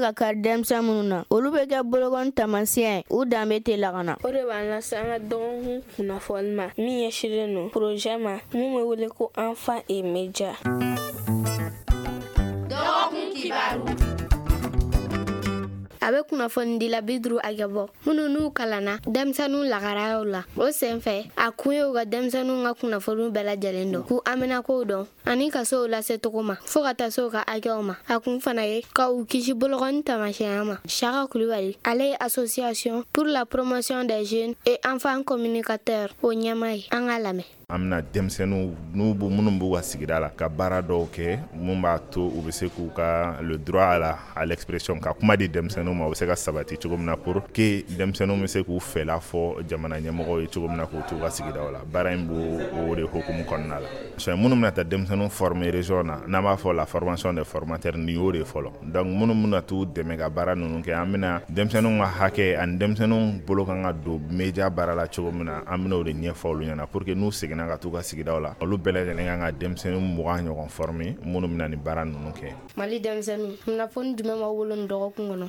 ka kari denmisɛn minnu na olu bɛ kɛ bolokɔni taamasiyɛn u dan bɛ te lagana. O de b'an lase an ka dɔgɔkun kunnafoni ma min ɲɛsinnen don projet ma mun bɛ wele ko Enfants et Médias. Dɔgɔkun kibaru. A bɛ kunnafoni dila 50 hakɛbɔ minnu n'u kalanna denmisɛnninw lagarayaw la. O senfɛ a kun ye u ka denmisɛnninw ka kunnafoniw bɛɛ lajɛlen dɔn k'u aminako dɔn ani ka se o lase cogo ma fo ka taa se u ka hakɛw ma. A kun fana ye ka u kisi bolokɔni taamasiyɛnya ma. Chaka Kulibali ale ye Association pour la promotion des jeunes et enfants communicateurs o ɲɛmaa ye. An ka lamɛn. An bɛna denmisɛnninw minnu b'u ka sigida la ka baara dɔw kɛ mun b'a to u bɛ se k'u ka le droit à l'expression ka kuma di denmisɛnninw ma u bɛ se ka sabati cogo min na pour que denmisɛnninw bɛ se k'u fɛla fɔ jamana ɲɛmɔgɔw ye cogo min na k'u t'u ka sigidaw la. Baara in b'o de hukumu kɔnɔna la. Minnu bɛna taa denmisɛnninw former région na n'an b'a fɔ la formation des formateurs nin y'o de fɔlɔ. Donc minnu bɛna t'u dɛmɛ ka baara ninnu kɛ an bɛna denmisɛnninw ka hakɛ ani denmisɛnninw bolo kan ka don média baara la cogo min na an bɛna o de ɲɛfɔ olu ɲɛna pour que n'u seginna ka t'u ka sigidaw la olu bɛɛ lajɛlen kan ka denmisɛnninw 20 ɲɔgɔn former minnu bɛna ni baara ninnu kɛ. Mali denmisɛnninw kunnafoni jumɛn b'aw bolo nin dɔgɔkun kɔnɔ?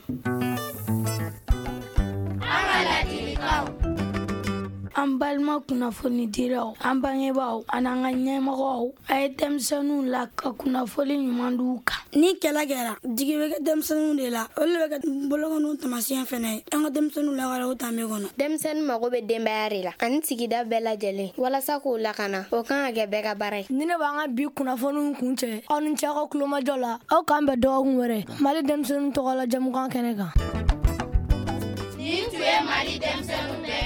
An ka ladilikanw. An balima kunnafoni diraw, an bangebaaw ani an ka ɲɛmɔgɔw a ye denmisɛnninw la ka kunnafoni ɲuman d'u kan. Ni kɛlɛ kɛra jigi bɛ kɛ denmisɛnninw de la olu bɛ kɛ bolokɔniw taamasiyɛn fana ye. An ka denmisɛnninw lawara o taamɛ kɔnɔ. Denmisɛnnin mago bɛ denbaya de la ani sigida bɛɛ lajɛlen walasa k'o lakana o kan ka kɛ bɛɛ ka baara ye. Ni ne b'an ka bi kunnafoniw kun cɛ aw ni ce aw ka kulomajɔ la aw k'an bɛn dɔgɔkun wɛrɛ Mali denmisɛnninw tɔgɔ la jamukan kɛnɛ kan. Nin tun ye Mali denmisɛnninw bɛɛ